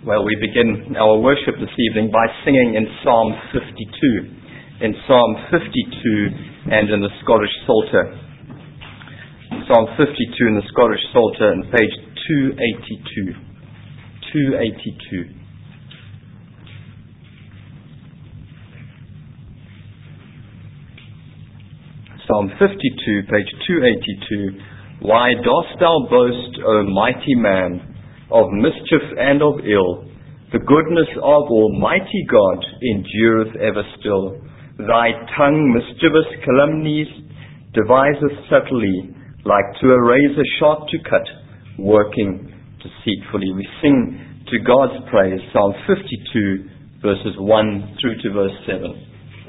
Well, we begin our worship this evening by singing in Psalm 52. In Psalm 52 and in the Scottish Psalter. Psalm 52 in the Scottish Psalter and page 282. 282. Psalm 52, page 282. Why dost thou boast, O mighty man, of mischief and of ill? The goodness of Almighty God endureth ever still. Thy tongue mischievous calumnies deviseth subtly, like to a razor sharp to cut, working deceitfully. We sing to God's praise, Psalm 52, verses 1 through to verse 7.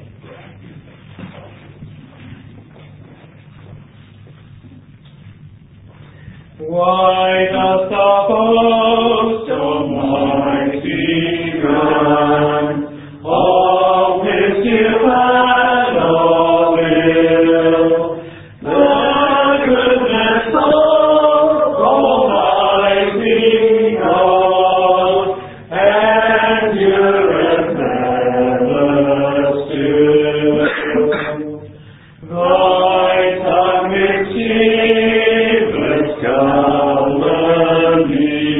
Why dost thou boast, O mighty man, of mischief and of ill? The goodness of Almighty God endureth ever still. Thy tongue mischievous calumnies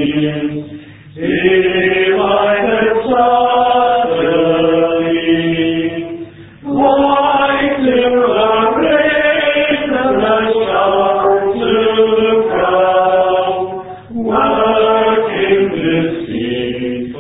deviseth subtly, like to a razor sharp to cut, working deceitfully.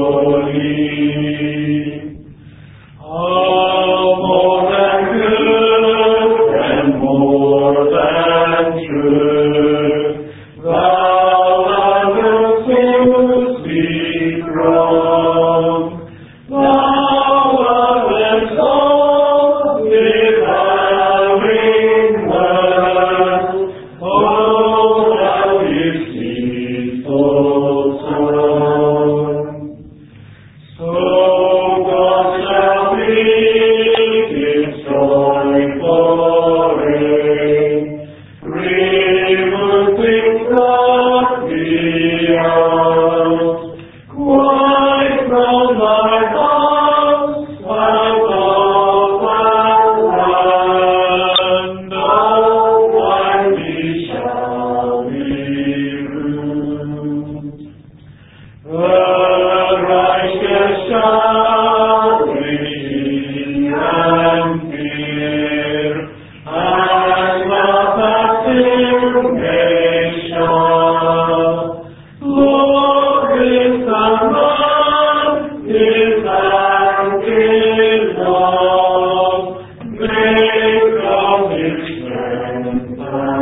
More than good and more than true, thou lovest to speak wrong. Thou lovest all devouring words, O thou deceitful tongue. So God shall make his joyful reign, removing God beyond. Quite from thy house, thy love and land, all mighty shall be ruined. The righteous shall redeem and fear, and laugh at indignation. Lord is the man, his hand is long, make of his strength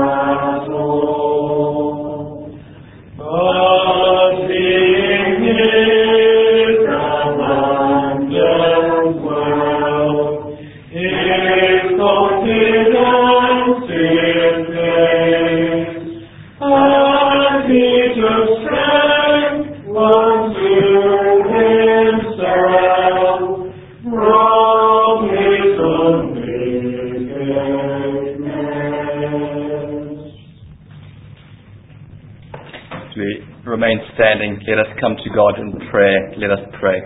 battle. But in his abundant wealth, his confidence is placed, and he took strength unto himself from his own wickedness. As we remain standing, let us come to God in prayer. Let us pray.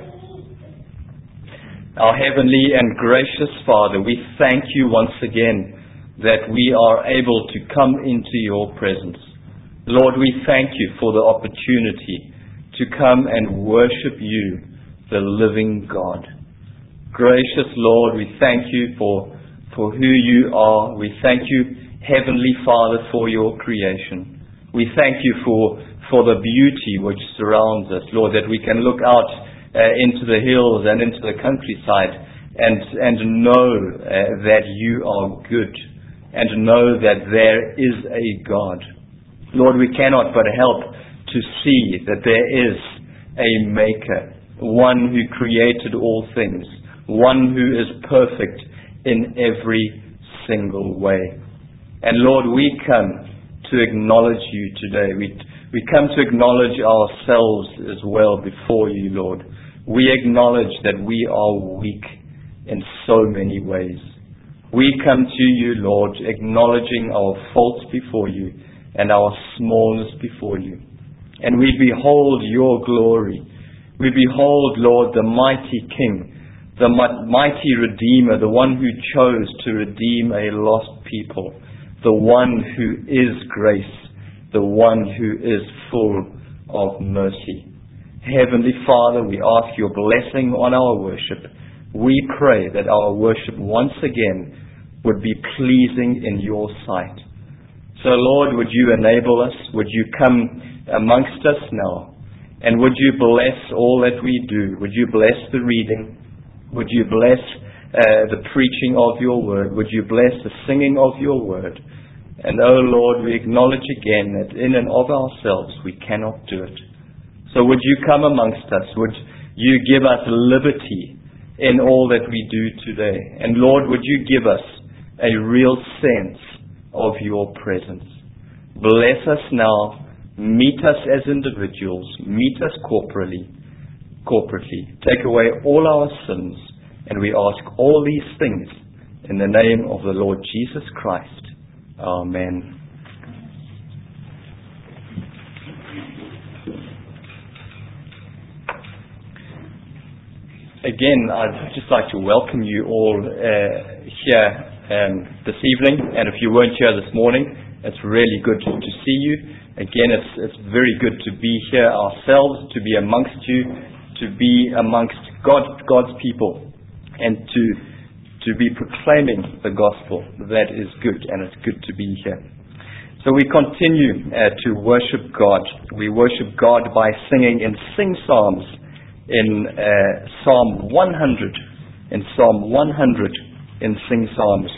Our heavenly and gracious Father, we thank you once again that we are able to come into your presence. Lord, we thank you for the opportunity to come and worship you, the living God. Gracious Lord, we thank you for who you are. We thank you, Heavenly Father, for your creation. We thank you for the beauty which surrounds us, Lord, that we can look out into the hills and into the countryside and know that you are good and know that there is a God. Lord, we cannot but help to see that there is a Maker, one who created all things, one who is perfect in every single way. And Lord, we come to acknowledge you today. We come to acknowledge ourselves as well before you, Lord. We acknowledge that we are weak in so many ways. We come to you, Lord, acknowledging our faults before you and our smallness before you. And we behold your glory. We behold, Lord, the mighty King, the mighty Redeemer, the one who chose to redeem a lost people, the one who is grace, the one who is full of mercy. Heavenly Father, we ask your blessing on our worship. We pray that our worship once again would be pleasing in your sight. So Lord, would you enable us? Would you come amongst us now? And would you bless all that we do? Would you bless the reading? Would you bless the preaching of your word? Would you bless the singing of your word? And oh Lord, we acknowledge again that in and of ourselves we cannot do it. So would you come amongst us? Would you give us liberty in all that we do today? And Lord, would you give us a real sense of your presence? Bless us now. Meet us as individuals. Meet us corporately. Take away all our sins. And we ask all these things in the name of the Lord Jesus Christ. Amen. Again, I'd just like to welcome you all here this evening. And if you weren't here this morning, it's really good to see you. Again, it's very good to be here ourselves, to be amongst you, to be amongst God's people, and to be proclaiming the gospel. That is good, and it's good to be here. So we continue to worship God. We worship God by singing in Sing Psalms in Psalm 100. In Psalm 100 in Sing Psalms.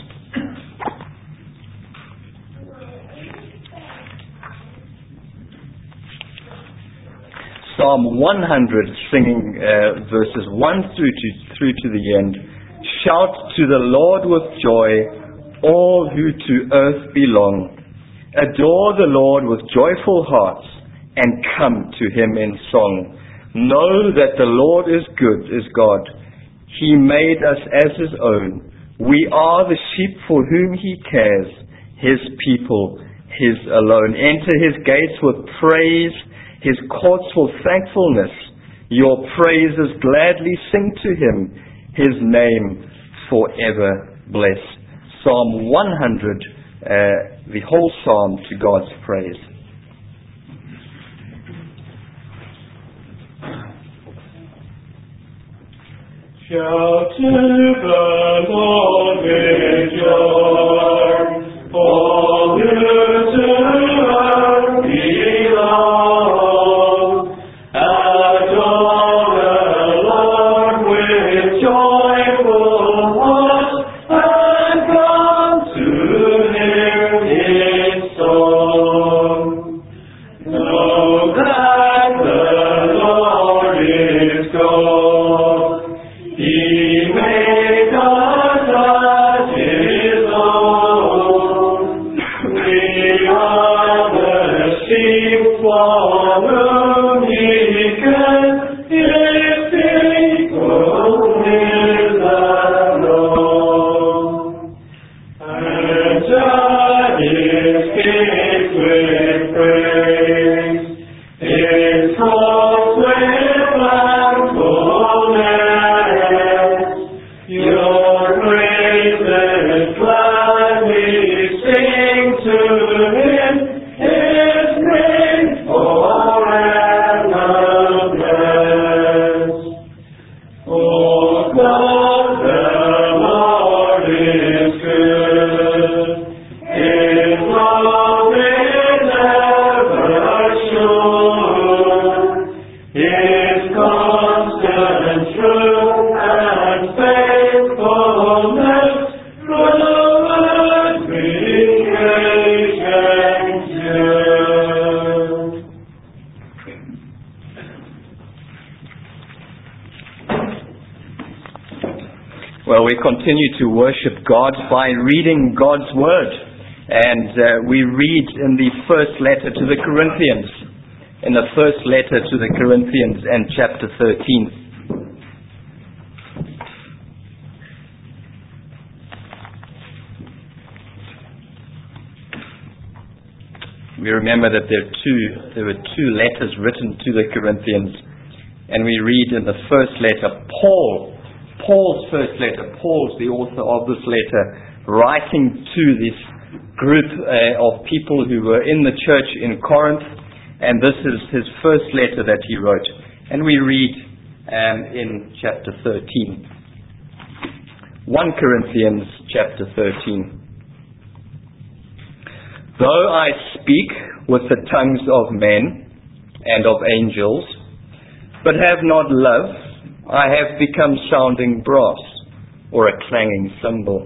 Psalm 100, singing verses 1 through to the end. Shout to the Lord with joy, all who to earth belong. Adore the Lord with joyful hearts, and come to him in song. Know that the Lord is good, is God. He made us as his own. We are the sheep for whom he cares, his people, his alone. Enter his gates with praise, his courts with thankfulness. Your praises gladly sing to him, his name forever bless. Psalm 100, the whole psalm to God's praise. Shout to the Lord with joy, all who to earth belong. Adore the Lord with joyful hearts, and come to him in song. Know that the Lord is God. He made us as his own. We are the sheep for whom he cares. His people is alone. Enter his gates with praise, his courts with thankfulness. Your praises gladly sing to him, his name forever bless. Oh God, the Lord is good. His love is ever sure. His constant truth and faithfulness from creation to. Well, we continue to worship God by reading God's Word. And we read in the first letter to the Corinthians. In the first letter to the Corinthians and chapter 13. We remember that there were two letters written to the Corinthians. And we read in the first letter, Paul's first letter, Paul's the author of this letter, writing to this group of people who were in the church in Corinth, and this is his first letter that he wrote. And we read in chapter 13. 1 Corinthians chapter 13. Though I speak with the tongues of men and of angels, but have not love, I have become sounding brass, or a clanging cymbal.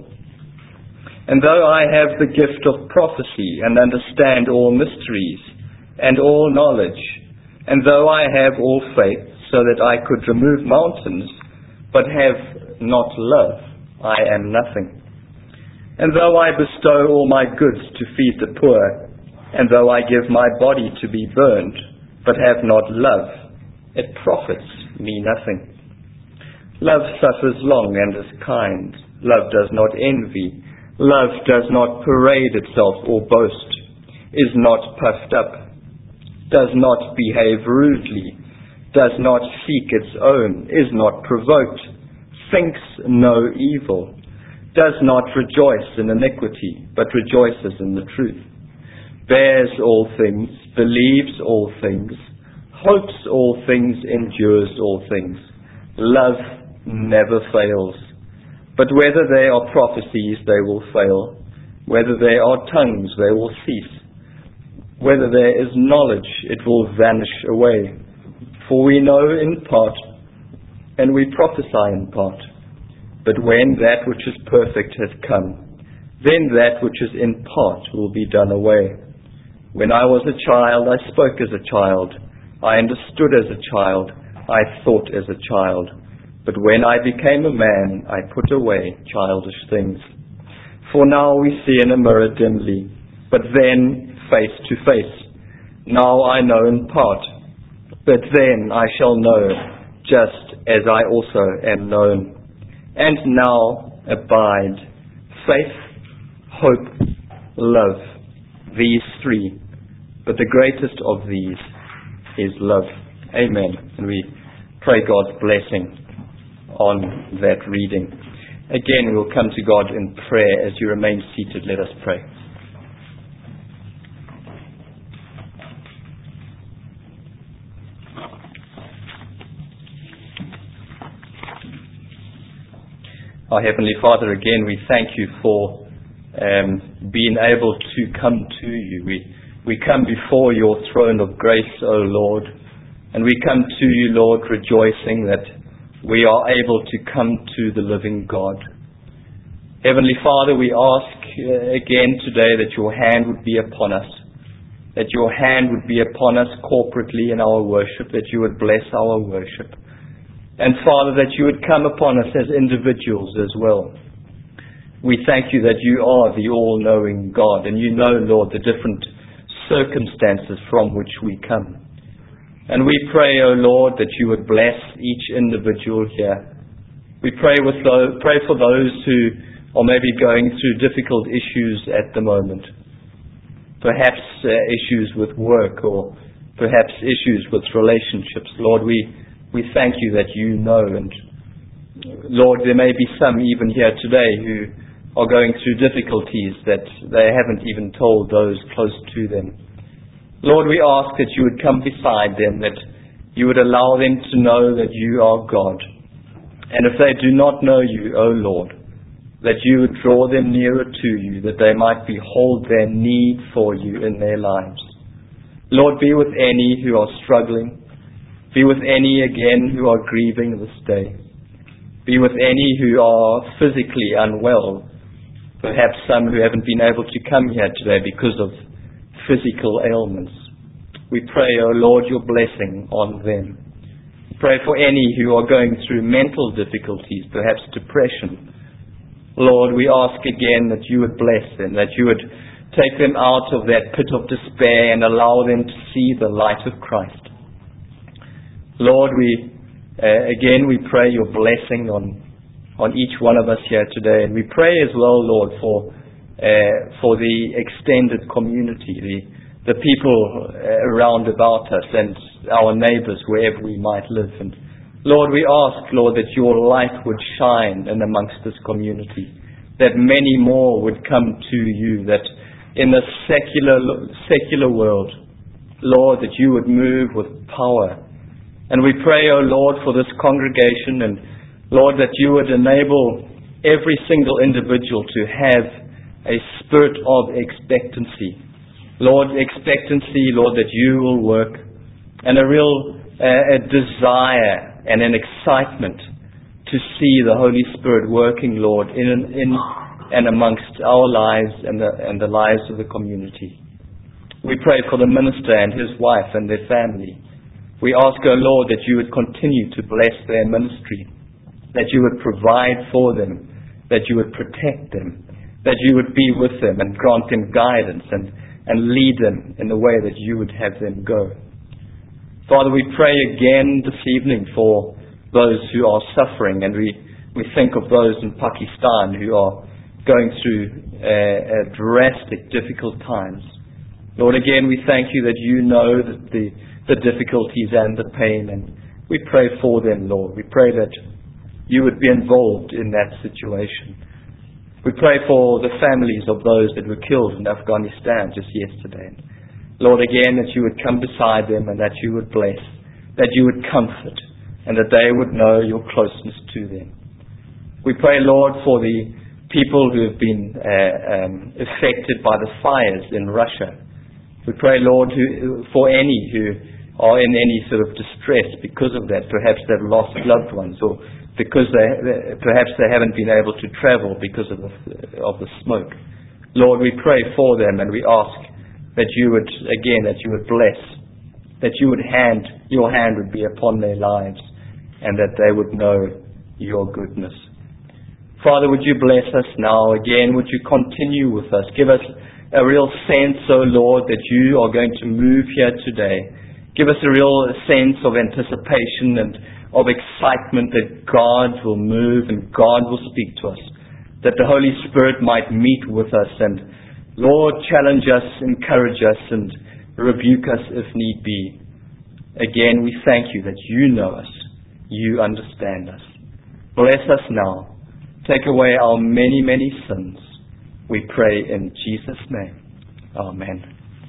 And though I have the gift of prophecy, and understand all mysteries, and all knowledge, and though I have all faith, so that I could remove mountains, but have not love, I am nothing. And though I bestow all my goods to feed the poor, and though I give my body to be burned, but have not love, it profits me nothing. Love suffers long and is kind. Love does not envy. Love does not parade itself or boast, is not puffed up, does not behave rudely, does not seek its own, is not provoked, thinks no evil, does not rejoice in iniquity, but rejoices in the truth, bears all things, believes all things, hopes all things, endures all things. Love never fails. But whether they are prophecies, they will fail. Whether they are tongues, they will cease. Whether there is knowledge, it will vanish away. For we know in part, and we prophesy in part. But when that which is perfect has come, then that which is in part will be done away. When I was a child, I spoke as a child. I understood as a child. I thought as a child. But when I became a man, I put away childish things. For now we see in a mirror dimly, but then face to face. Now I know in part, but then I shall know, just as I also am known. And now abide faith, hope, love, these three. But the greatest of these is love. Amen. And we pray God's blessing on that reading. Again, we'll come to God in prayer. As you remain seated, let us pray. Our Heavenly Father, again, we thank you for being able to come to you. We come before your throne of grace, O Lord, and we come to you, Lord, rejoicing that we are able to come to the living God. Heavenly Father, we ask again today that your hand would be upon us, that your hand would be upon us corporately in our worship, that you would bless our worship. And Father, that you would come upon us as individuals as well. We thank you that you are the all-knowing God, and you know, Lord, the different circumstances from which we come. And we pray, O Lord, that you would bless each individual here. We pray for those who are maybe going through difficult issues at the moment. Perhaps issues with work, or perhaps issues with relationships. Lord, we thank you that you know. And Lord, there may be some even here today who are going through difficulties that they haven't even told those close to them. Lord, we ask that you would come beside them, that you would allow them to know that you are God. And if they do not know you, O Lord, that you would draw them nearer to you, that they might behold their need for you in their lives. Lord, be with any who are struggling. Be with any, again, who are grieving this day. Be with any who are physically unwell. Perhaps some who haven't been able to come here today because of physical ailments. We pray, O Lord, your blessing on them. Pray for any who are going through mental difficulties, perhaps depression. Lord, we ask again that you would bless them, that you would take them out of that pit of despair and allow them to see the light of Christ. Lord, we pray your blessing on each one of us here today. And we pray as well, Lord, for the extended community, the people around about us and our neighbors, wherever we might live. And Lord, we ask, Lord, that your light would shine in amongst this community, that many more would come to you, that in the secular world, Lord, that you would move with power. And we pray, O Lord, for this congregation, and Lord, that you would enable every single individual to have a spirit of expectancy. Lord, expectancy, Lord, that you will work, and a real a desire and an excitement to see the Holy Spirit working, Lord, in and amongst our lives and the lives of the community. We pray for the minister and his wife and their family. We ask, O Lord, that you would continue to bless their ministry, that you would provide for them, that you would protect them, that you would be with them and grant them guidance and lead them in the way that you would have them go. Father, we pray again this evening for those who are suffering, and we think of those in Pakistan who are going through drastic, difficult times. Lord, again, we thank you that you know that the difficulties and the pain, and we pray for them, Lord. We pray that you would be involved in that situation. We pray for the families of those that were killed in Afghanistan just yesterday. Lord, again, that you would come beside them and that you would bless, that you would comfort, and that they would know your closeness to them. We pray, Lord, for the people who have been affected by the fires in Russia. We pray, Lord, for any who are in any sort of distress because of that. Perhaps they've lost loved ones, or because perhaps they haven't been able to travel because of the smoke. Lord, we pray for them, and we ask that you would, again, that you would bless, that your hand would be upon their lives, and that they would know your goodness. Father, would you bless us now again? Would you continue with us? Give us a real sense, O Lord, that you are going to move here today. Give us a real sense of anticipation and of excitement that God will move and God will speak to us, that the Holy Spirit might meet with us and, Lord, challenge us, encourage us, and rebuke us if need be. Again, we thank you that you know us, you understand us. Bless us now. Take away our many, many sins. We pray in Jesus' name. Amen.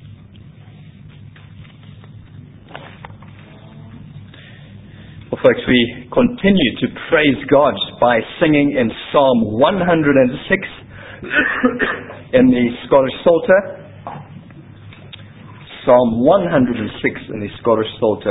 Well, folks, we continue to praise God by singing in Psalm 106 in the Scottish Psalter. Psalm 106 in the Scottish Psalter.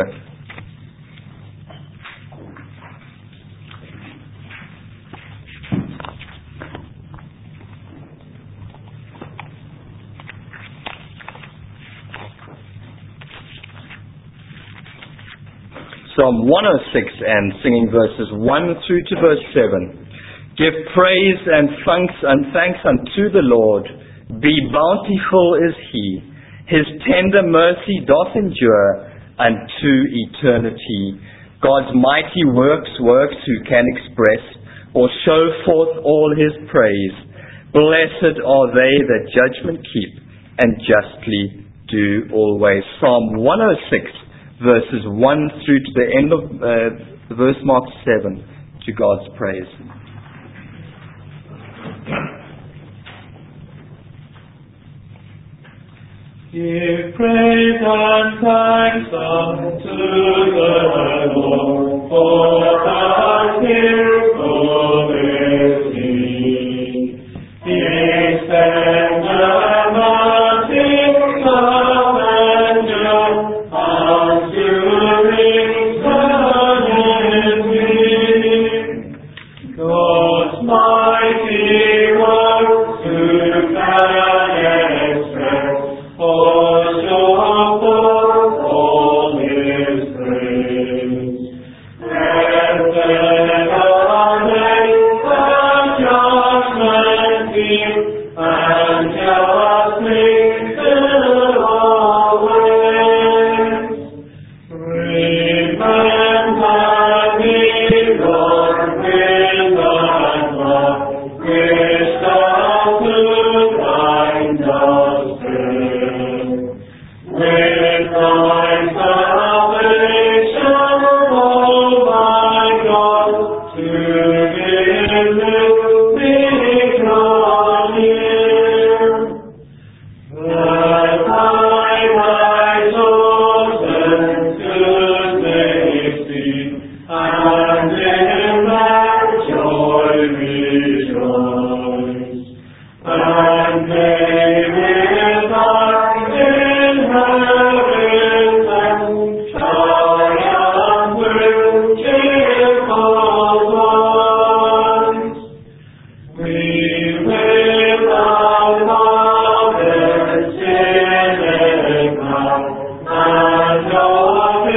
Psalm 106 and singing verses 1 through to verse 7. Give praise and thanks unto the Lord. Be bountiful is He. His tender mercy doth endure unto eternity. God's mighty works who can express or show forth all His praise. Blessed are they that judgment keep and justly do always. Psalm 106. Verses 1 through to the end of verse mark 7, to God's praise. Give praise and thanks unto the Lord, for thy faithfulness is He. His tender mercies love and joy. God's mighty works who can express or show forth all His praise. and in that joy rejoice. And they with us in heaven and triumph with cheerful voice. We with our Father sing now, and of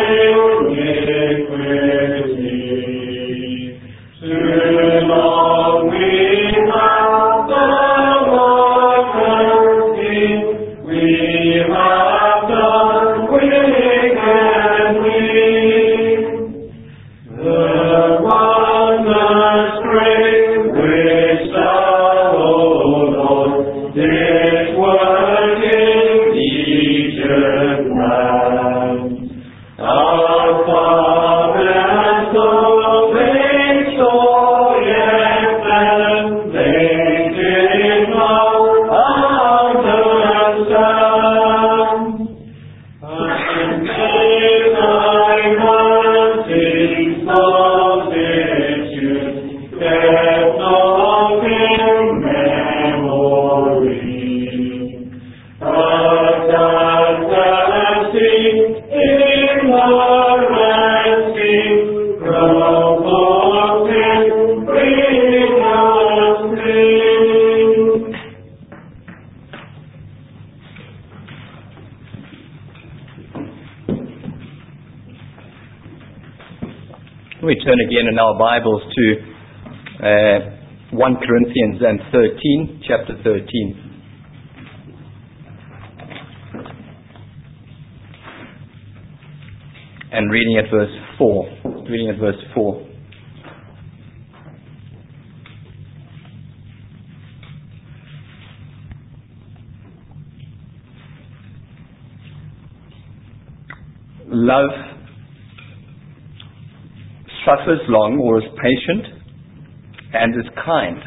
iniquity. Too long we have the Lord seen, we have done wickedly. The wondrous grace which thou, O Lord, didst work in Egypt land, our fathers so victorious, and they did not understand. And in thy mercy solicitude kept not in memory. But that blessing in the resting from sin bring us clean. We turn again in our Bibles to 1 Corinthians and 13, chapter 13. And reading at verse 4. Reading at verse 4. Love suffers long, or is patient, and is kind.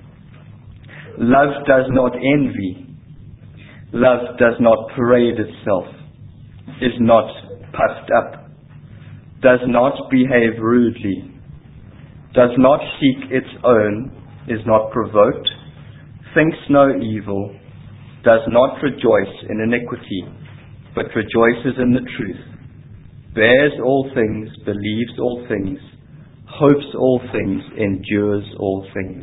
Love does not envy. Love does not parade itself, is not puffed up, does not behave rudely, does not seek its own, is not provoked, thinks no evil, does not rejoice in iniquity, but rejoices in the truth, bears all things, believes all things, hopes all things, endures all things.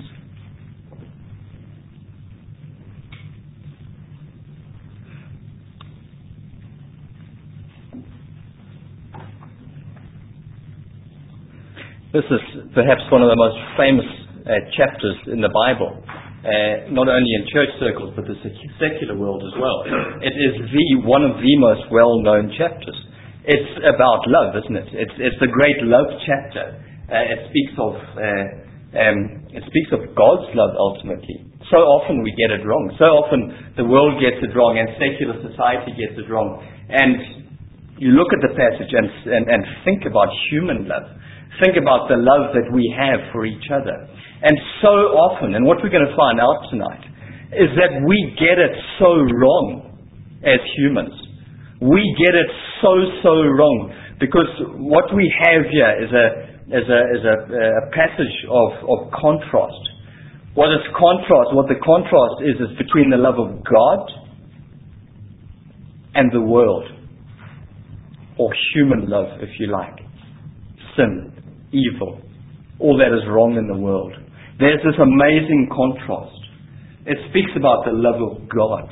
This is perhaps one of the most famous chapters in the Bible, not only in church circles, but the secular world as well. It is one of the most well-known chapters. It's about love, isn't it? It's the great love chapter. It speaks of God's love ultimately. So often we get it wrong. So often the world gets it wrong, and secular society gets it wrong. And you look at the passage and think about human love. Think about the love that we have for each other. And so often, and what we're going to find out tonight, is that we get it so wrong as humans. We get it so wrong, because what we have here is a passage of contrast. What the contrast is between the love of God and the world, or human love, if you like. Sin, evil, all that is wrong in the world. There's this amazing contrast. It speaks about the love of God.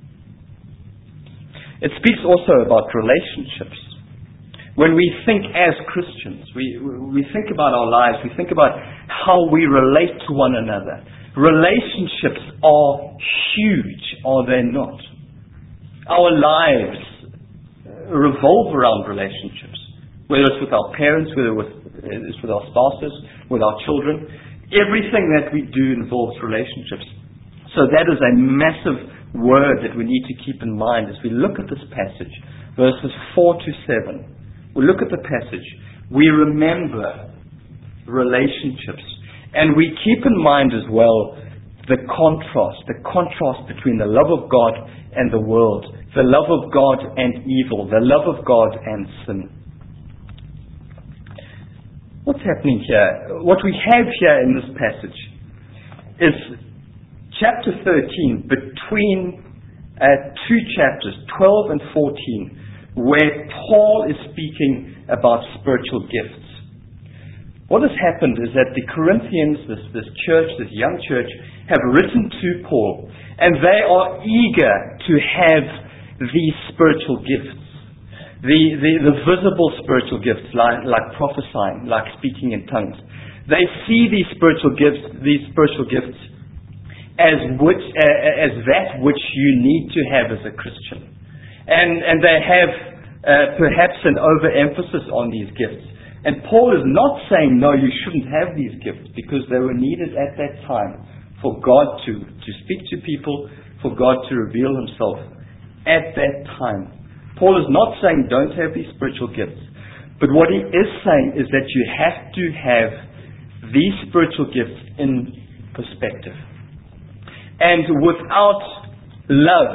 It speaks also about relationships. When we think as Christians, we think about our lives, we think about how we relate to one another. Relationships are huge, are they not? Our lives revolve around relationships, whether it's with our parents, whether it's with our spouses, with our children. Everything that we do involves relationships. So that is a massive word that we need to keep in mind as we look at this passage, verses 4 to 7. We look at the passage, we remember relationships, and we keep in mind as well the contrast between the love of God and the world, the love of God and evil, the love of God and sin. what's happening here, what we have here in this passage is chapter 13 between two chapters, 12 and 14, where Paul is speaking about spiritual gifts. What has happened is that the Corinthians, this church, this young church, have written to Paul, and they are eager to have these spiritual gifts, the visible spiritual gifts, like prophesying, like speaking in tongues. They see these spiritual gifts as that which you need to have as a Christian. And they have perhaps an overemphasis on these gifts. And Paul is not saying, no, you shouldn't have these gifts, because they were needed at that time for God to speak to people, for God to reveal himself at that time. Paul is not saying don't have these spiritual gifts. But what he is saying is that you have to have these spiritual gifts in perspective. And without love,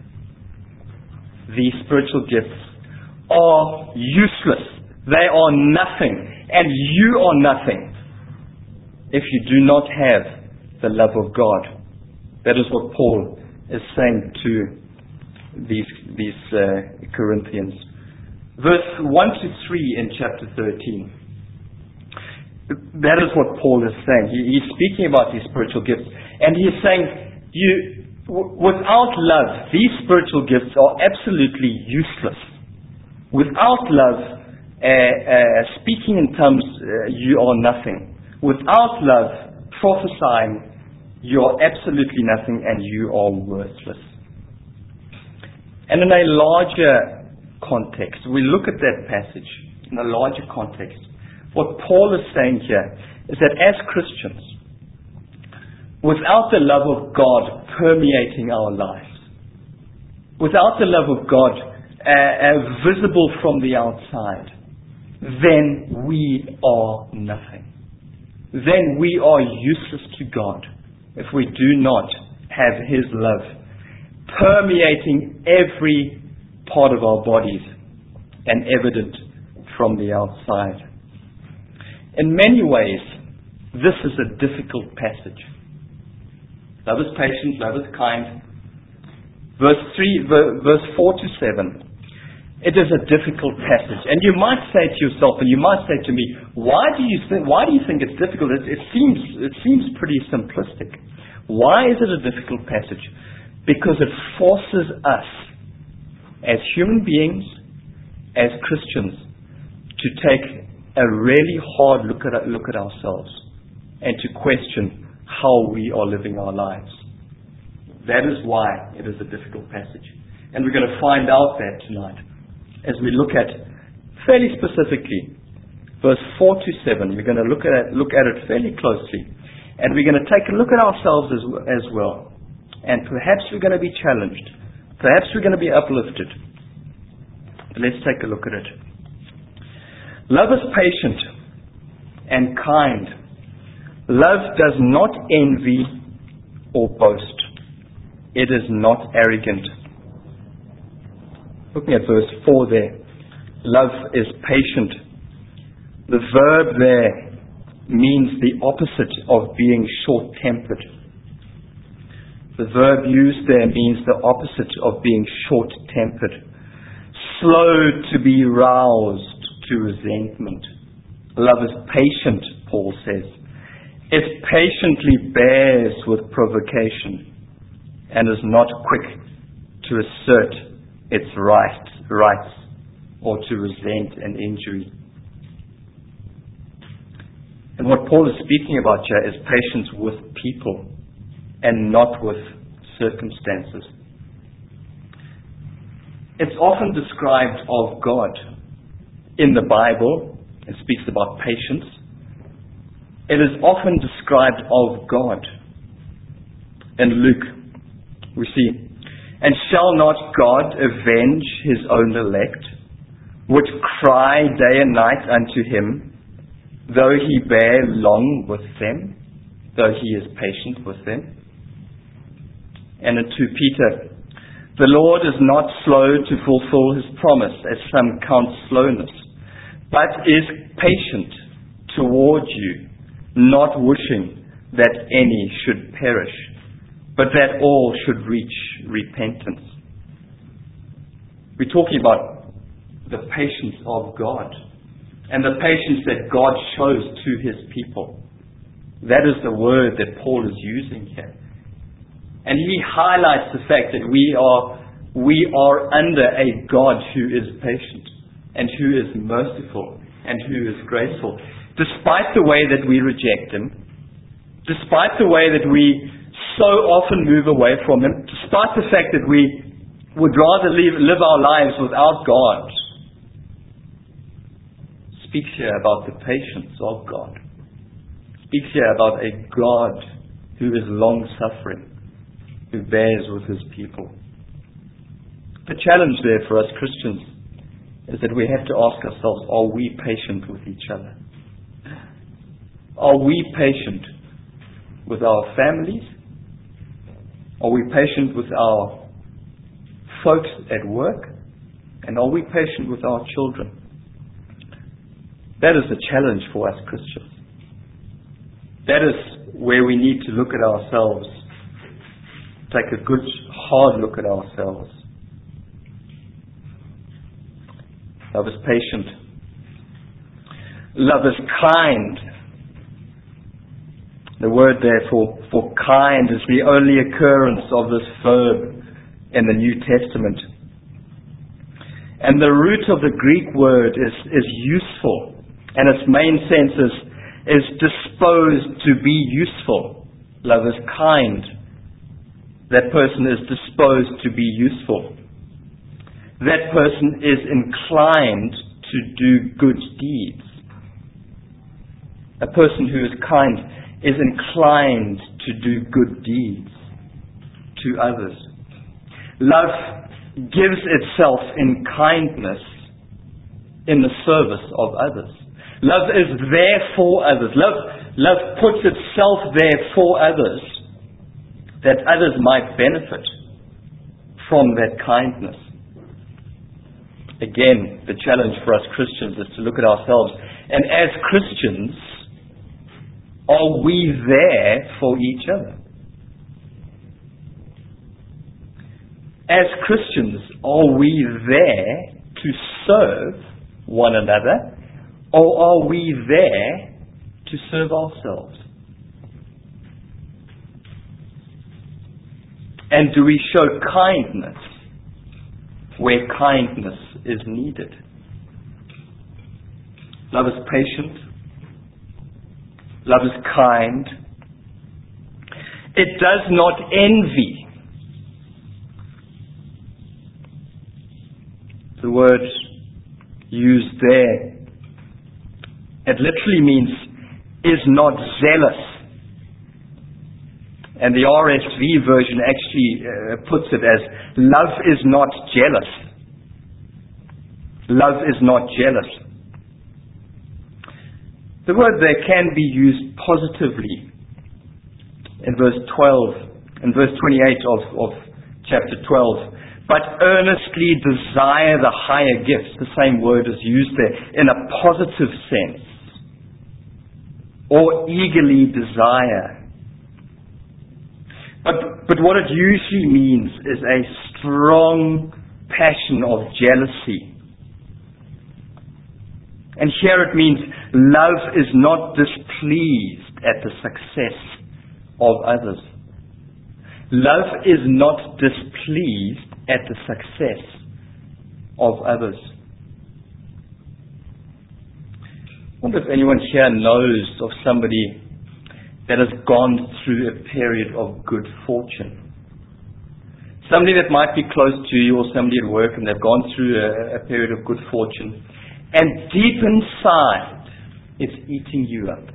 these spiritual gifts are useless. They are nothing. And you are nothing if you do not have the love of God. That is what Paul is saying to these Corinthians. Verse 1 to 3 in chapter 13. That is what Paul is saying. He's speaking about these spiritual gifts. And he is saying, without love, these spiritual gifts are absolutely useless. Without love, speaking in tongues, you are nothing. Without love, prophesying, you are absolutely nothing and you are worthless. And in a larger context, we look at that passage in a larger context. What Paul is saying here is that as Christians, without the love of God permeating our lives, without the love of God visible from the outside, then we are nothing. Then we are useless to God if we do not have His love permeating every part of our bodies and evident from the outside. In many ways, this is a difficult passage. Love is patient, love is kind. Verse 4 to 7. It is a difficult passage. And you might say to yourself, and you might say to me, why do you think it's difficult? It seems pretty simplistic. Why is it a difficult passage? Because it forces us, as human beings, as Christians, to take a really hard look at ourselves and to question how we are living our lives. That is why it is a difficult passage. And we're going to find out that tonight as we look at, fairly specifically, verse 4 to 7. We're going to look at it fairly closely. And we're going to take a look at ourselves as well. And perhaps we're going to be challenged. Perhaps we're going to be uplifted. But let's take a look at it. Love is patient and kind. Love does not envy or boast. It is not arrogant. Looking at verse 4 there. Love is patient. The verb there means the opposite of being short-tempered. The verb used there means the opposite of being short-tempered. Slow to be roused to resentment. Love is patient, Paul says. It patiently bears with provocation and is not quick to assert its rights or to resent an injury. And what Paul is speaking about here is patience with people and not with circumstances. It's often described of God in the Bible. It speaks about patience. It is often described of God. In Luke, we see, and shall not God avenge His own elect, which cry day and night unto Him, though He bear long with them, though He is patient with them? And in 2 Peter, the Lord is not slow to fulfill His promise, as some count slowness, but is patient you, not wishing that any should perish, but that all should reach repentance. We're talking about the patience of God and the patience that God shows to His people. That is the word that Paul is using here. And he highlights the fact that we are under a God who is patient and who is merciful and who is graceful. Despite the way that we reject Him, despite the way that we so often move away from Him, despite the fact that we would rather live our lives without God, speaks here about the patience of God. Speaks here about a God who is long-suffering, who bears with His people. The challenge there for us Christians is that we have to ask ourselves, are we patient with each other? Are we patient with our families? Are we patient with our folks at work? And are we patient with our children? That is the challenge for us Christians. That is where we need to look at ourselves, take a good hard look at ourselves. Love is patient. Love is kind. The word there for kind is the only occurrence of this verb in the New Testament. And the root of the Greek word is useful, and its main sense is disposed to be useful. Love is kind. That person is disposed to be useful. That person is inclined to do good deeds. A person who is kind is inclined to do good deeds to others. Love gives itself in kindness in the service of others. Love is there for others. Love puts itself there for others, that others might benefit from that kindness. Again, the challenge for us Christians is to look at ourselves. And as Christians, are we there for each other? As Christians, are we there to serve one another, or are we there to serve ourselves? And do we show kindness where kindness is needed? Love is patient. Love is kind. It does not envy. The word used there, it literally means is not zealous. And the RSV version actually puts it as love is not jealous. Love is not jealous. The word there can be used positively in verse 12, in verse 28 of chapter 12. But earnestly desire the higher gifts. The same word is used there in a positive sense. Or eagerly desire. But what it usually means is a strong passion of jealousy. And here it means love is not displeased at the success of others. Love is not displeased at the success of others. I wonder if anyone here knows of somebody that has gone through a period of good fortune. Somebody that might be close to you, or somebody at work, and they've gone through a period of good fortune. And deep inside, it's eating you up.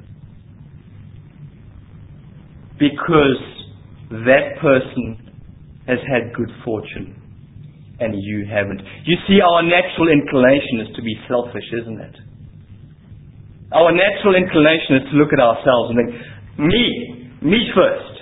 Because that person has had good fortune and you haven't. You see, our natural inclination is to be selfish, isn't it? Our natural inclination is to look at ourselves and think, me first.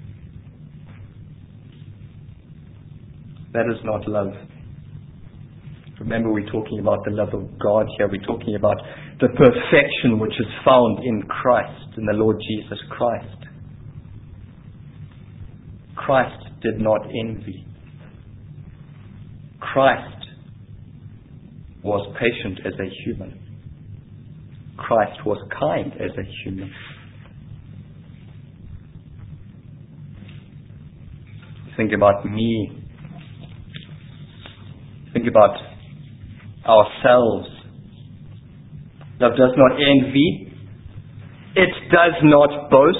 That is not love. Remember, we're talking about the love of God here. We're talking about the perfection which is found in Christ, in the Lord Jesus Christ. Christ did not envy. Christ was patient as a human. Christ was kind as a human. Think about me. Think about ourselves. Love does not envy. It does not boast.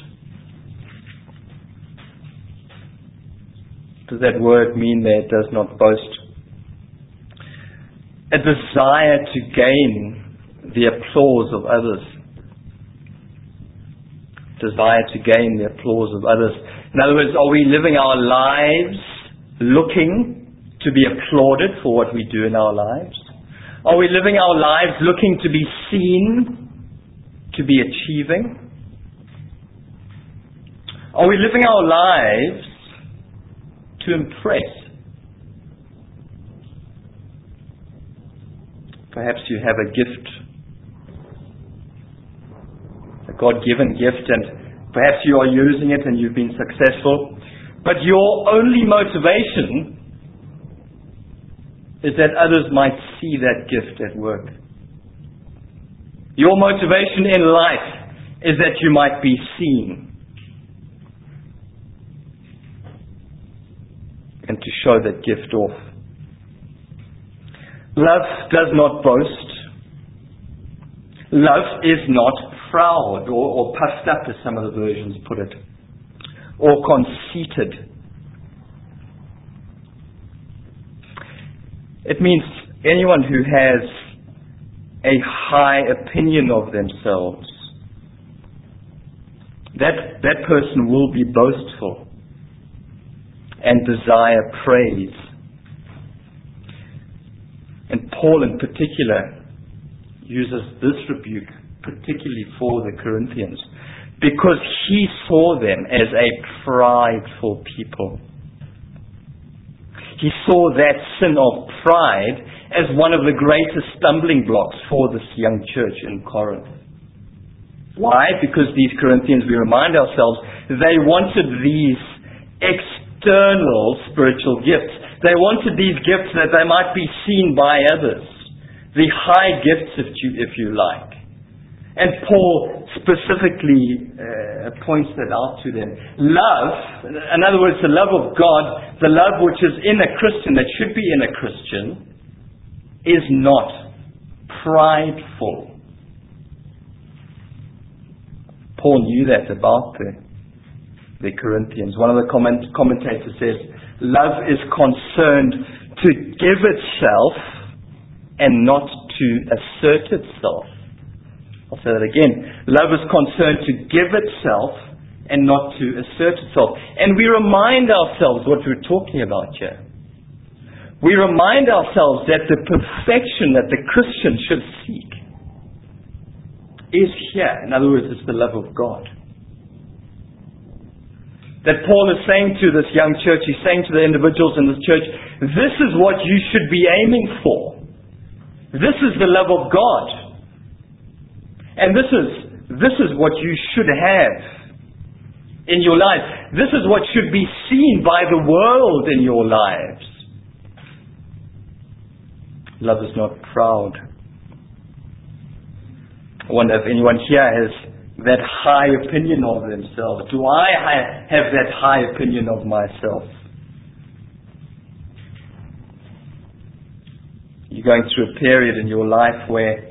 Does that word mean that it does not boast? A desire to gain the applause of others. Desire to gain the applause of others. In other words, are we living our lives looking to be applauded for what we do in our lives? Are we living our lives looking to be seen, to be achieving? Are we living our lives to impress? Perhaps you have a gift, a God-given gift, and perhaps you are using it and you've been successful, but your only motivation is that others might see that gift at work. Your motivation in life is that you might be seen and to show that gift off. Love does not boast. Love is not proud or puffed up, as some of the versions put it, or conceited. It means anyone who has a high opinion of themselves, that person will be boastful and desire praise. And Paul in particular uses this rebuke particularly for the Corinthians because he saw them as a prideful people. He saw that sin of pride as one of the greatest stumbling blocks for this young church in Corinth. Why? Because these Corinthians, we remind ourselves, they wanted these external spiritual gifts. They wanted these gifts that they might be seen by others. The high gifts, if you like. And Paul specifically points that out to them. Love, in other words, the love of God, the love which is in a Christian, that should be in a Christian, is not prideful. Paul knew that about the Corinthians. One of the commentators says, love is concerned to give itself and not to assert itself. I'll say that again. Love is concerned to give itself and not to assert itself. And we remind ourselves what we're talking about here. We remind ourselves that the perfection that the Christian should seek is here. In other words, it's the love of God. That Paul is saying to this young church, he's saying to the individuals in this church, this is what you should be aiming for. This is the love of God. And this is what you should have in your life. This is what should be seen by the world in your lives. Love is not proud. I wonder if anyone here has that high opinion of themselves. Do I have that high opinion of myself? You're going through a period in your life where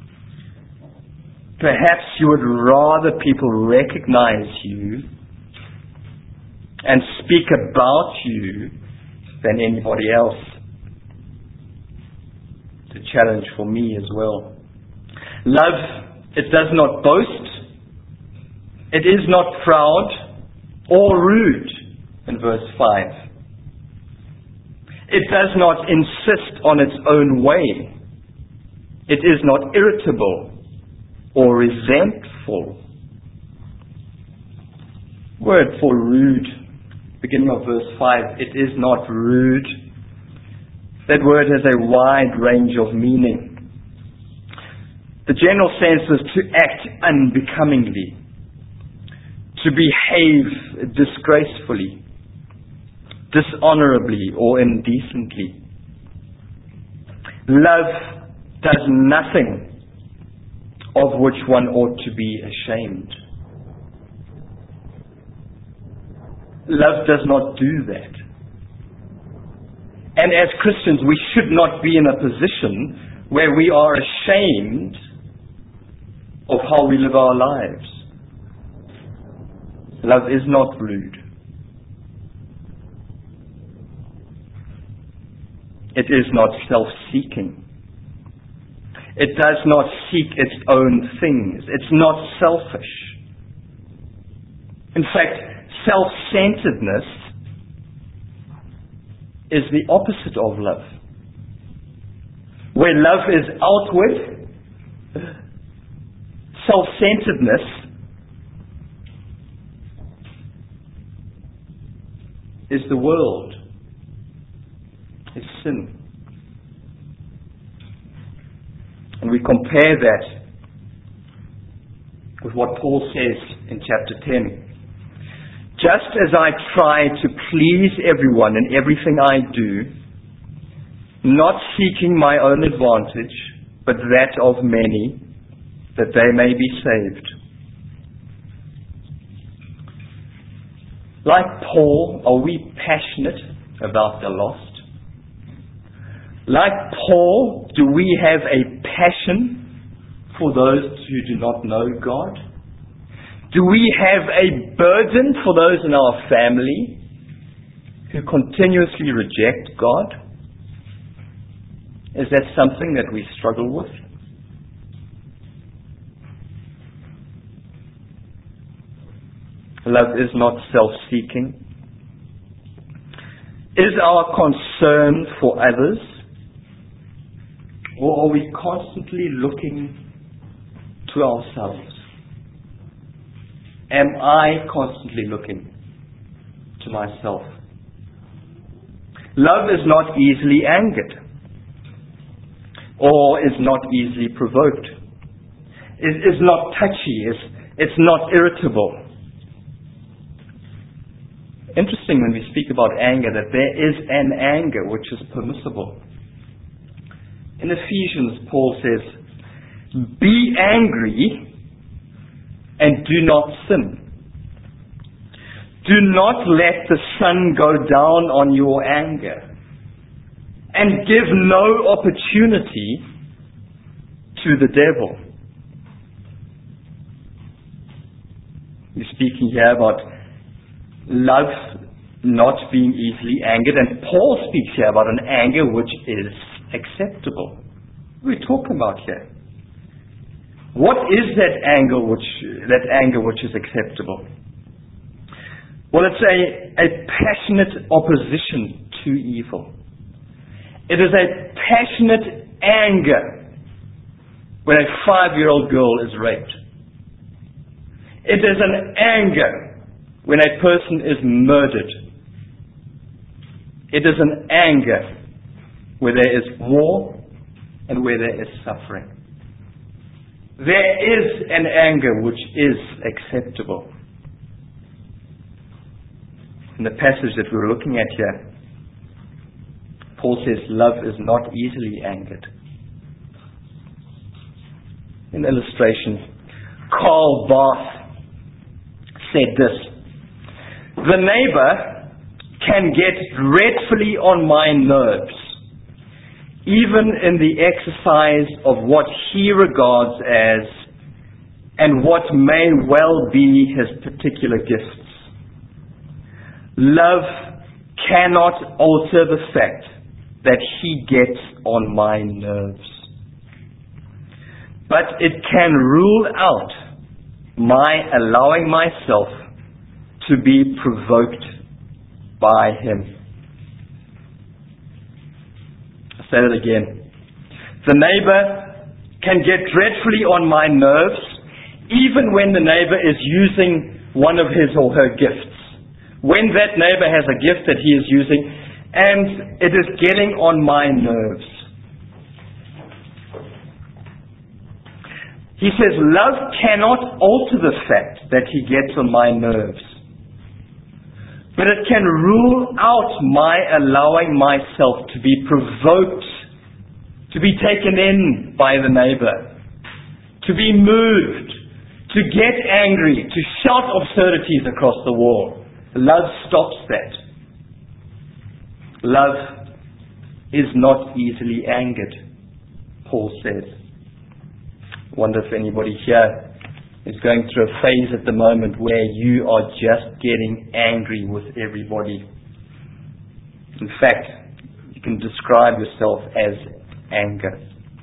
perhaps you would rather people recognize you and speak about you than anybody else. It's a challenge for me as well. Love, it does not boast. It is not proud or rude, in verse 5. It does not insist on its own way. It is not irritable or resentful. Word for rude, beginning of verse 5, it is not rude. That word has a wide range of meaning. The general sense is to act unbecomingly, to behave disgracefully, dishonorably, or indecently. Love does nothing of which one ought to be ashamed. Love does not do that. And as Christians, we should not be in a position where we are ashamed of how we live our lives. Love is not rude. It is not self-seeking. It does not seek its own things. It's not selfish. In fact, self-centeredness is the opposite of love. Where love is outward, self-centeredness is the world, is sin. And we compare that with what Paul says in chapter 10. Just as I try to please everyone in everything I do, not seeking my own advantage, but that of many, that they may be saved. Like Paul, are we passionate about the lost? Like Paul, do we have a passion for those who do not know God? Do we have a burden for those in our family who continuously reject God? Is that something that we struggle with? Love is not self-seeking. Is our concern for others, or are we constantly looking to ourselves? Am I constantly looking to myself? Love is not easily angered, or is not easily provoked. It is not touchy. It's not irritable. Interesting when we speak about anger that there is an anger which is permissible. In Ephesians, Paul says, be angry and do not sin. Do not let the sun go down on your anger, and give no opportunity to the devil. We're speaking here about love not being easily angered, and Paul speaks here about an anger which is acceptable. What are we talking about here? What is that anger which is acceptable? Well, it's a passionate opposition to evil. It is a passionate anger when a 5-year-old girl is raped. It is an anger when a person is murdered. It is an anger where there is war and where there is suffering. There is an anger which is acceptable. In the passage that we're looking at here, Paul says love is not easily angered. In illustration, Karl Barth said this: the neighbor can get dreadfully on my nerves, even in the exercise of what he regards as, and what may well be, his particular gifts. Love cannot alter the fact that he gets on my nerves. But it can rule out my allowing myself to be provoked by him. I'll say that again. The neighbor can get dreadfully on my nerves, even when the neighbor is using one of his or her gifts. When that neighbor has a gift that he is using, and it is getting on my nerves. He says, love cannot alter the fact that he gets on my nerves. But it can rule out my allowing myself to be provoked, to be taken in by the neighbor, to be moved, to get angry, to shout absurdities across the wall. Love stops that. Love is not easily angered, Paul says. I wonder if anybody here is going through a phase at the moment where you are just getting angry with everybody. In fact, you can describe yourself as anger.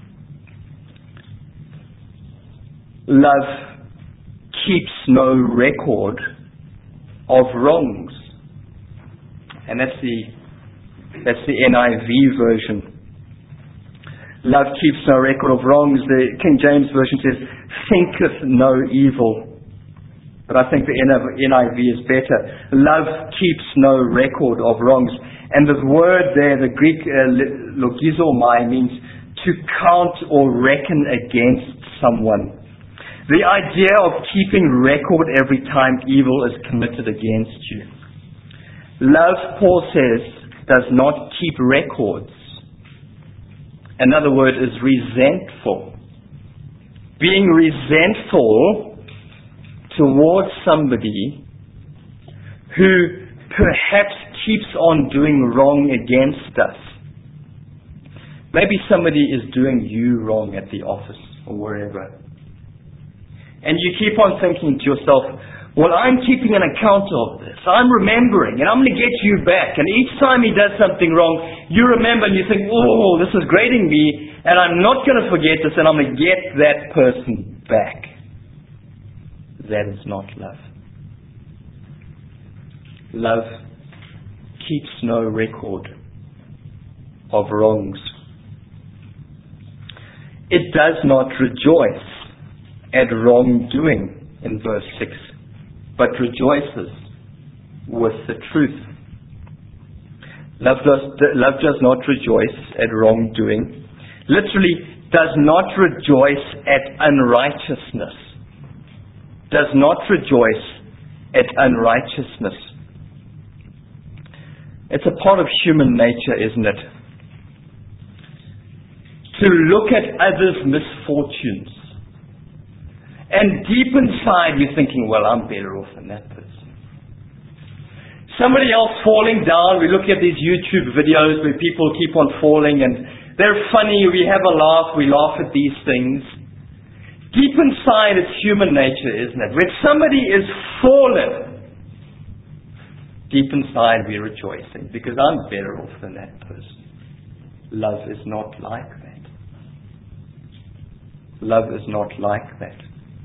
Love keeps no record of wrongs. And that's the NIV version. Love keeps no record of wrongs. The King James Version says, thinketh no evil. But I think the NIV is better. Love keeps no record of wrongs. And the word there, the Greek logizomai, means to count or reckon against someone. The idea of keeping record every time evil is committed against you. Love, Paul says, does not keep records. Another word is resentful. Being resentful towards somebody who perhaps keeps on doing wrong against us. Maybe somebody is doing you wrong at the office or wherever. And you keep on thinking to yourself, well, I'm keeping an account of this. I'm remembering, and I'm going to get you back. And each time he does something wrong, you remember and you think, oh, this is grating me, and I'm not going to forget this, and I'm going to get that person back. That is not love. Love keeps no record of wrongs. It does not rejoice at wrongdoing, in verse 6. But rejoices with the truth. Love does not rejoice at wrongdoing. Literally, does not rejoice at unrighteousness. Does not rejoice at unrighteousness. It's a part of human nature, isn't it? To look at others' misfortunes. And deep inside you're thinking, well, I'm better off than that person. Somebody else falling down, we look at these YouTube videos where people keep on falling and they're funny, we have a laugh, we laugh at these things. Deep inside it's human nature, isn't it? When somebody is fallen, deep inside we're rejoicing because I'm better off than that person. Love is not like that. Love is not like that.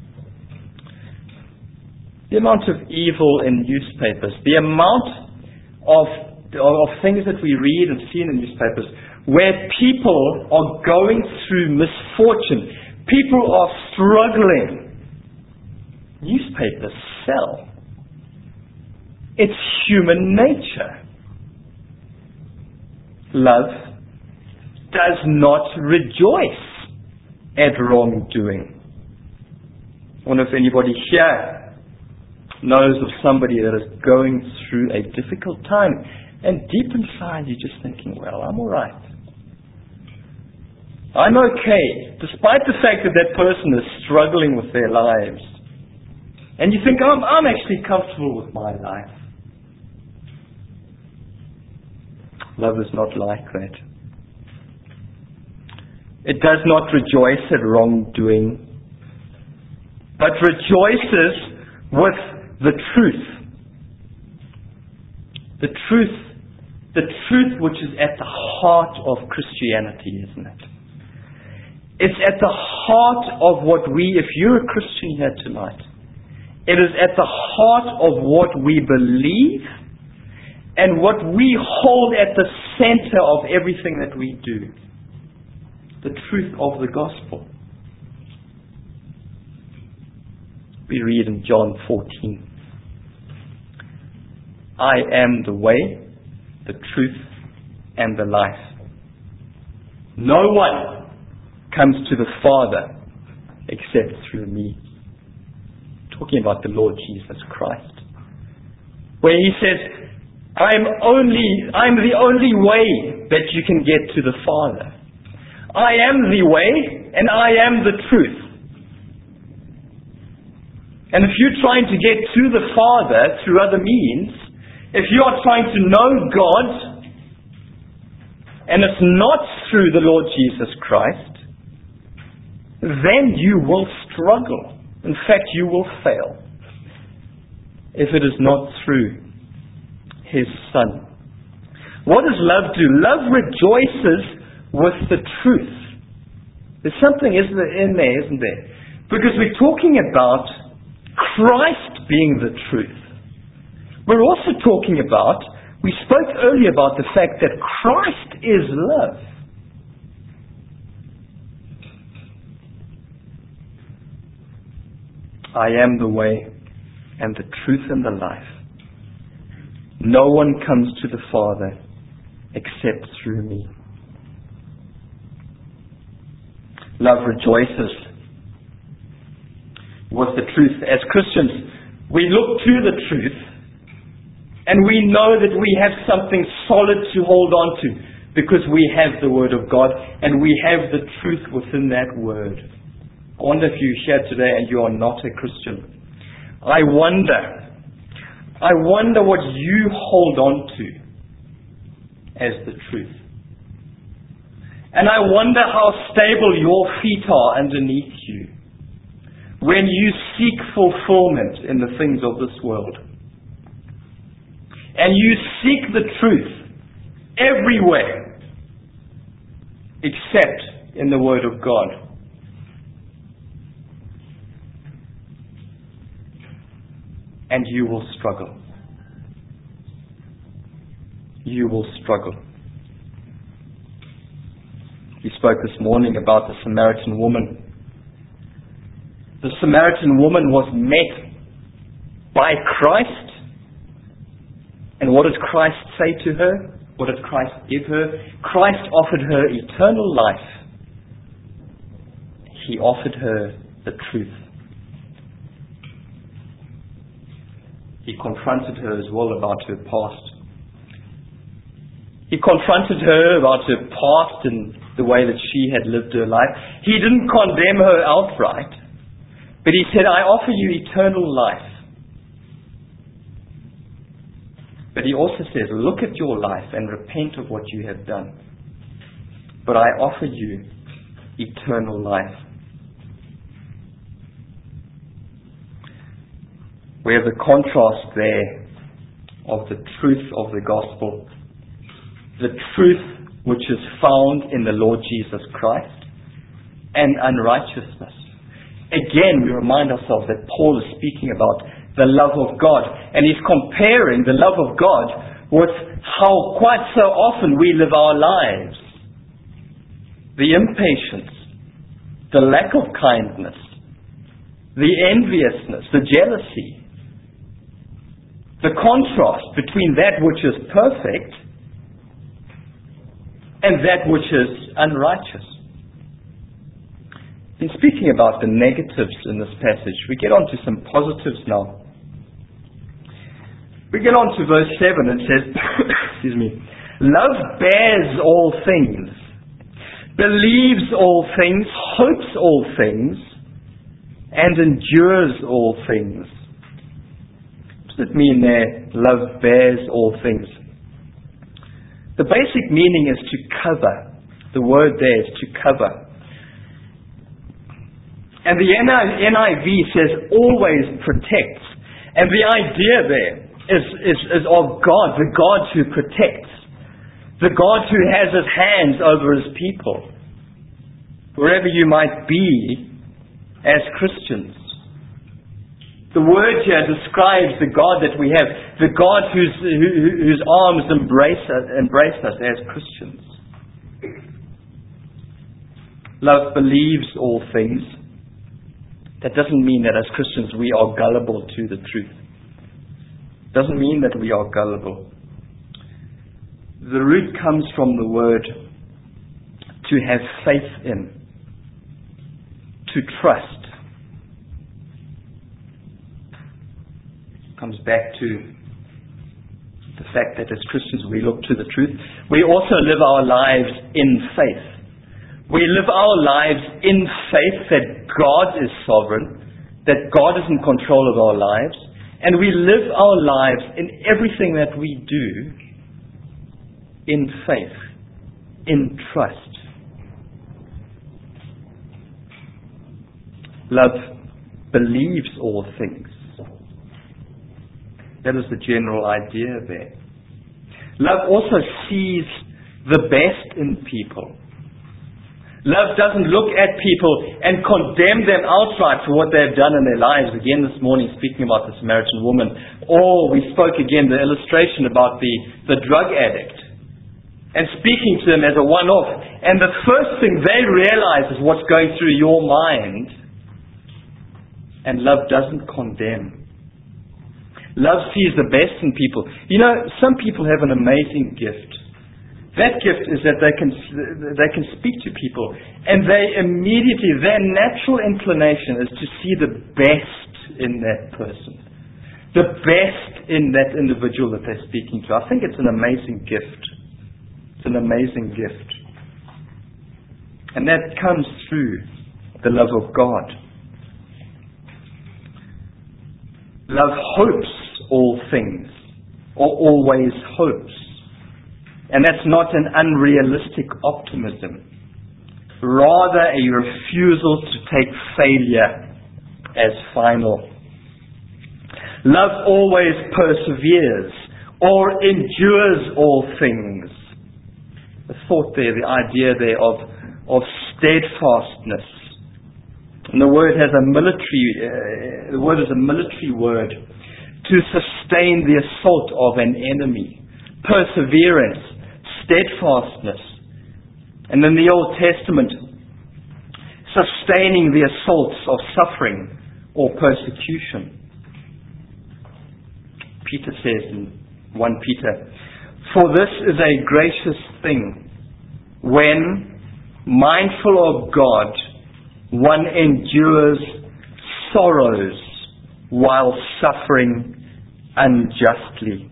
The amount of evil in newspapers, the amount of things that we read and see in the newspapers where people are going through misfortune, people are struggling. Newspapers sell. It's human nature. Love does not rejoice at wrongdoing. I wonder if anybody here knows of somebody that is going through a difficult time, and deep inside you're just thinking, well, I'm alright. I'm okay, despite the fact that that person is struggling with their lives. And you think, I'm actually comfortable with my life. Love is not like that. It does not rejoice at wrongdoing, but rejoices with the truth. The truth which is at the heart of Christianity, isn't it? It's at the heart of what if you're a Christian here tonight, it is at the heart of what we believe and what we hold at the center of everything that we do. The truth of the gospel. We read in John 14. I am the way, the truth, and the life. No one comes to the Father except through me. Talking about the Lord Jesus Christ. Where he says, I'm the only way that you can get to the Father. I am the way and I am the truth. And if you're trying to get to the Father through other means, if you are trying to know God, and it's not through the Lord Jesus Christ, then you will struggle. In fact, you will fail if it is not through His Son. What does love do? Love rejoices with the truth. There's something in there, isn't there? Because we're talking about Christ being the truth. We're also talking about, we spoke earlier about the fact that Christ is love. I am the way and the truth and the life. No one comes to the Father except through me. Love rejoices with the truth. As Christians, we look to the truth and we know that we have something solid to hold on to because we have the Word of God and we have the truth within that Word. I wonder if you're here today and you are not a Christian. I wonder what you hold on to as the truth. And I wonder how stable your feet are underneath you when you seek fulfillment in the things of this world. And you seek the truth everywhere except in the Word of God. And you will struggle. You will struggle. We spoke this morning about the Samaritan woman. The Samaritan woman was met by Christ. And what did Christ say to her? What did Christ give her? Christ offered her eternal life. He offered her the truth. He confronted her as well about her past. He confronted her about her past and the way that she had lived her life. He didn't condemn her outright, but he said, I offer you eternal life. But he also says, look at your life and repent of what you have done. But I offer you eternal life. We have the contrast there of the truth of the gospel, the truth which is found in the Lord Jesus Christ, and unrighteousness. Again, we remind ourselves that Paul is speaking about the love of God, and he's comparing the love of God with how quite so often we live our lives. The impatience, the lack of kindness, the enviousness, the jealousy, the contrast between that which is perfect and that which is unrighteous. In speaking about the negatives in this passage, we get on to some positives now. We get on to verse 7 and says, excuse me, love bears all things, believes all things, hopes all things, and endures all things. What does it mean there, love bears all things? The basic meaning is to cover. The word there is to cover. And the NIV says always protects. And the idea there is of God, the God who protects. The God who has His hands over His people. Wherever you might be as Christians. The word here describes the God that we have, the God whose arms embrace us as Christians. Love believes all things. That doesn't mean that as Christians we are gullible to the truth. Doesn't mean that we are gullible. The root comes from the word to have faith in, to trust. Comes back to the fact that as Christians we look to the truth. We also live our lives in faith. We live our lives in faith that God is sovereign, that God is in control of our lives, and we live our lives in everything that we do in faith, in trust. Love believes all things. That is the general idea there. Love also sees the best in people. Love doesn't look at people and condemn them outright for what they've done in their lives. Again this morning, speaking about the Samaritan woman. Or we spoke again, the illustration about the drug addict. And speaking to them as a one-off. And the first thing they realize is what's going through your mind. And love doesn't condemn. Love sees the best in people. You know, some people have an amazing gift. That gift is that they can speak to people, and they immediately, their natural inclination is to see the best in that person, the best in that individual that they're speaking to. I think it's an amazing gift. It's an amazing gift. And that comes through the love of God. Love hopes all things, or always hopes. And that's not an unrealistic optimism. Rather a refusal to take failure as final. Love always perseveres, or endures all things. The thought there, the idea there of steadfastness. And the word is a military word to sustain the assault of an enemy. Perseverance, steadfastness. And in the Old Testament, sustaining the assaults of suffering or persecution. Peter says in 1 Peter, "For this is a gracious thing, when, mindful of God, one endures sorrows while suffering unjustly."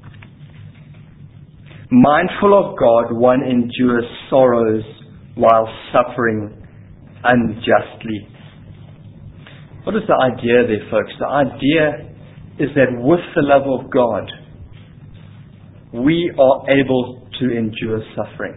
Mindful of God, one endures sorrows while suffering unjustly. What is the idea there, folks? The idea is that with the love of God, we are able to endure suffering.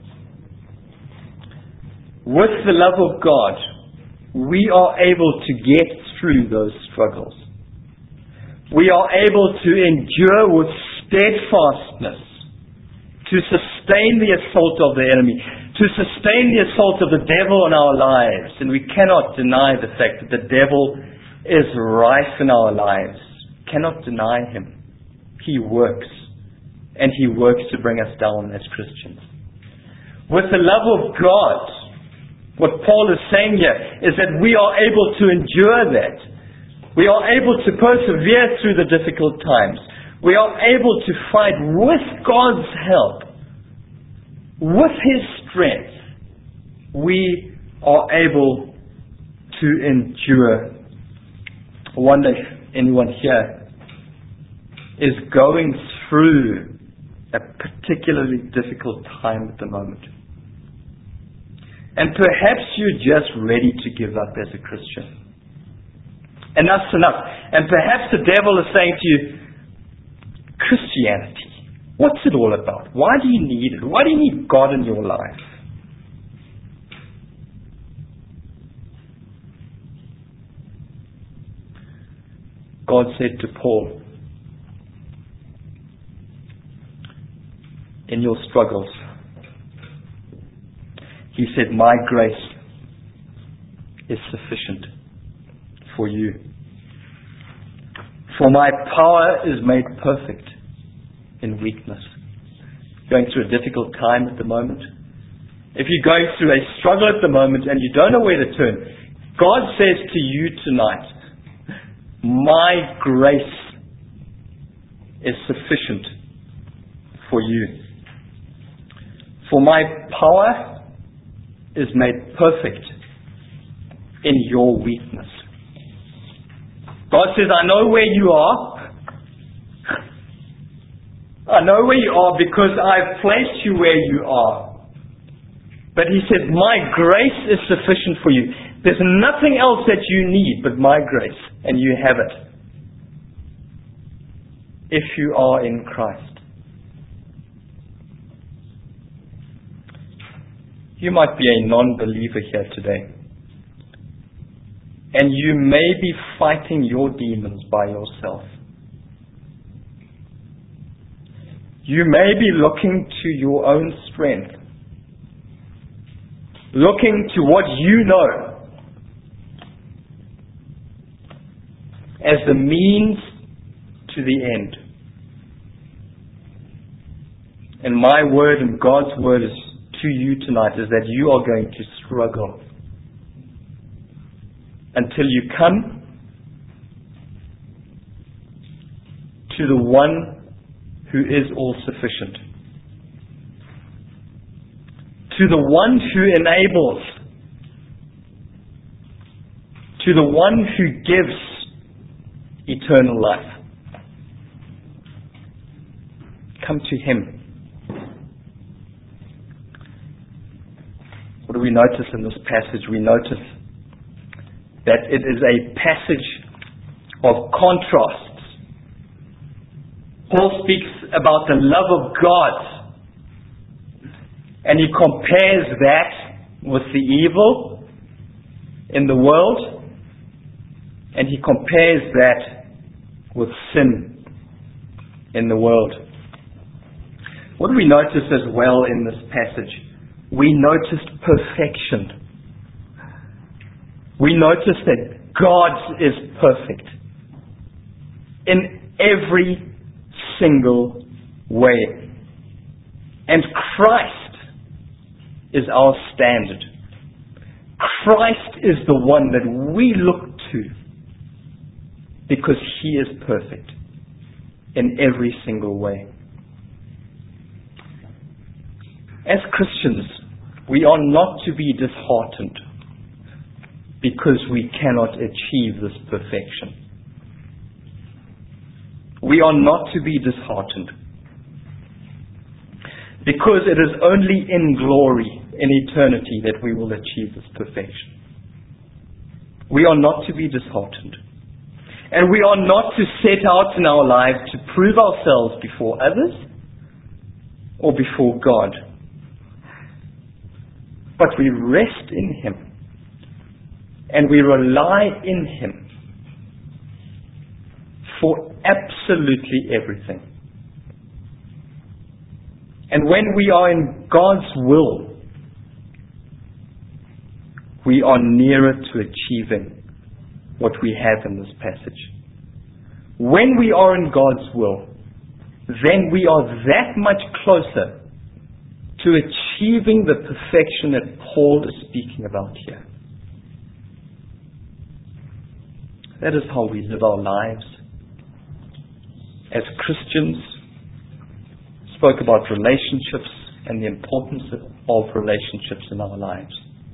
With the love of God, we are able to get through those struggles. We are able to endure with steadfastness, to sustain the assault of the enemy, to sustain the assault of the devil in our lives. And we cannot deny the fact that the devil is rife in our lives. Cannot deny him. He works. And he works to bring us down as Christians. With the love of God, what Paul is saying here is that we are able to endure that. We are able to persevere through the difficult times. We are able to fight with God's help, with His strength. We are able to endure. I wonder if anyone here is going through a particularly difficult time at the moment. And perhaps you're just ready to give up as a Christian. Enough's enough. And perhaps the devil is saying to you, Christianity, what's it all about? Why do you need it? Why do you need God in your life? God said to Paul, in your struggles, He said, my grace is sufficient for you. For my power is made perfect in weakness. Going through a difficult time at the moment. If you're going through a struggle at the moment and you don't know where to turn, God says to you tonight, my grace is sufficient for you. For my power is made perfect in your weakness. God says, I know where you are. I know where you are because I've placed you where you are. But he said, my grace is sufficient for you. There's nothing else that you need but my grace, and you have it. If you are in Christ. You might be a non-believer here today. And you may be fighting your demons by yourself. You may be looking to your own strength. Looking to what you know as the means to the end. And my word and God's word is to you tonight is that you are going to struggle until you come to the one who is all sufficient. To the one who enables. To the one who gives eternal life. Come to Him. What do we notice in this passage? We notice that it is a passage of contrasts. Paul speaks about the love of God, and he compares that with the evil in the world, and he compares that with sin in the world. What do we notice as well in this passage? We noticed perfection. We notice that God is perfect in every single way. And Christ is our standard. Christ is the one that we look to because He is perfect in every single way. As Christians, we are not to be disheartened because we cannot achieve this perfection. We are not to be disheartened because it is only in glory, in eternity, that we will achieve this perfection. We are not to be disheartened. And we are not to set out in our lives to prove ourselves before others or before God. But we rest in Him. And we rely in Him for absolutely everything. And when we are in God's will, we are nearer to achieving what we have in this passage. When we are in God's will, then we are that much closer to achieving the perfection that Paul is speaking about here. That is how we live our lives. As Christians, spoke about relationships and the importance of relationships in our lives.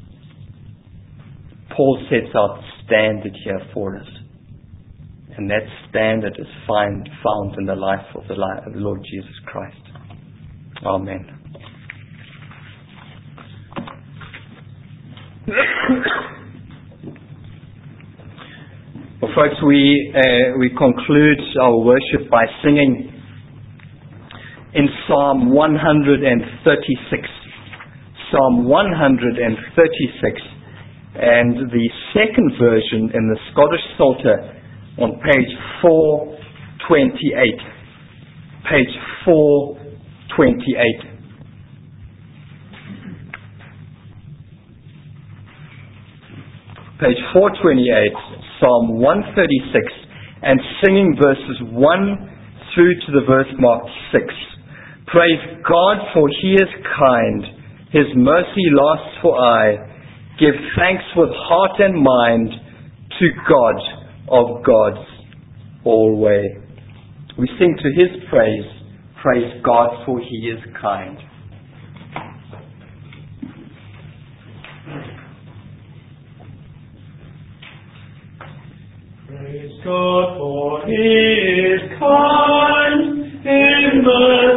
Paul sets out the standard here for us. And that standard is found in the life of the Lord Jesus Christ. Amen. Well, folks, we conclude our worship by singing in Psalm 136. Psalm 136. And the second version in the Scottish Psalter on page 428. Page 428. Page 428, Psalm 136, and singing verses 1 through to the verse marked 6. Praise God, for He is kind. His mercy lasts for aye. Give thanks with heart and mind to God of gods always. We sing to His praise. Praise God, for He is kind. Praise God, for He is kind, in mercy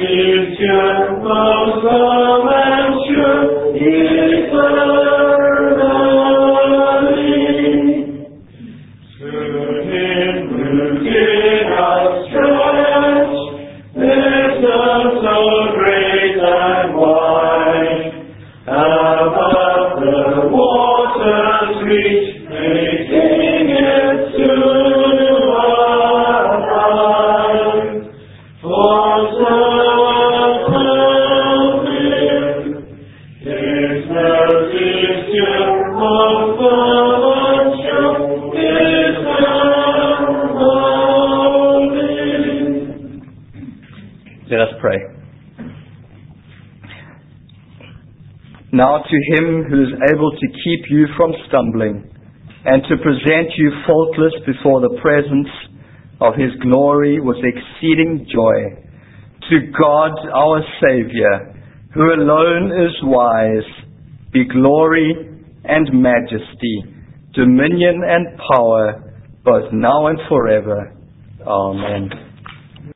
future, most love and sure, eternally. To him who did us stretch, wisdom so great and wide, above the waters reach, making it to abide. For so perfect His mercy's due, most love and sure, eternally. Let us pray. Now to Him who is able to keep you from stumbling and to present you faultless before the presence of His glory with exceeding joy, to God our Saviour, who alone is wise, be glory and majesty, dominion and power, both now and forever. Amen.